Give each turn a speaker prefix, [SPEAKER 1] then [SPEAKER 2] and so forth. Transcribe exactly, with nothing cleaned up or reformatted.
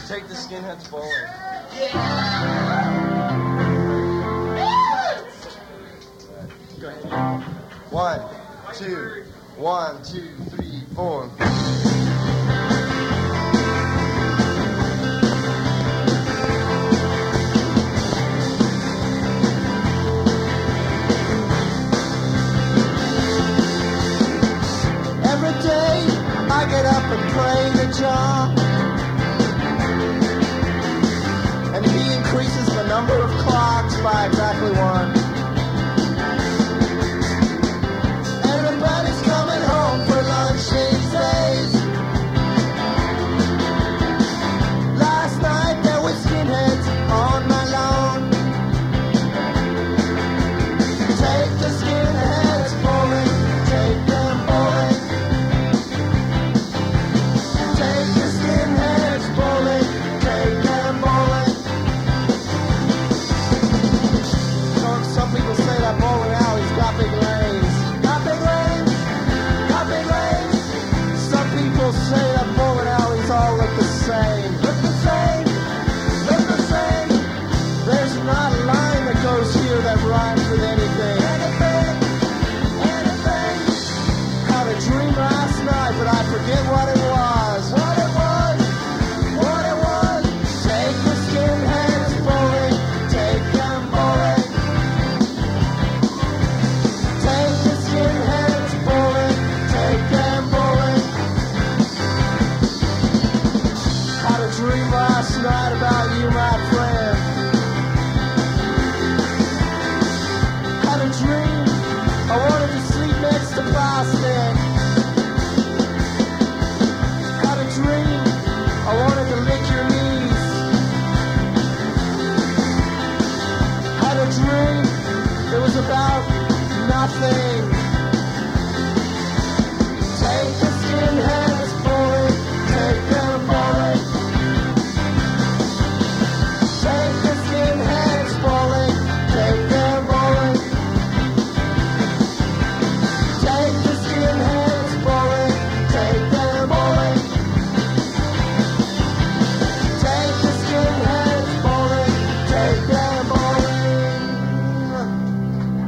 [SPEAKER 1] Take the skinheads bowling. Go ahead. One, two, one, two, three, four. Every day I get up and pray to John, and he increases the number of clocks by exactly one. Everybody's coming home for lunch these days. Last night there were skinheads on my lawn. Take the skinheads bowling, take them bowling. Take the skinheads bowling, take them bowling. You know, some people say that bowling alley's got big lanes. Got big lanes, got big lanes. Some people say that bowling alleys all look the same. Look the same, look the same. There's not a line that goes here that rhymes with anything. Anything, anything. Had a dream last night, but I forget what it was. What it was, what it was. Take the skinheads bowling, take them bowling. Take the skinheads bowling, take them bowling. Had a dream last night about you, my friend. Had a dream I wanted to sleep next to plastic. Had a dream I wanted to lick your knees. Had a dream it was about nothing.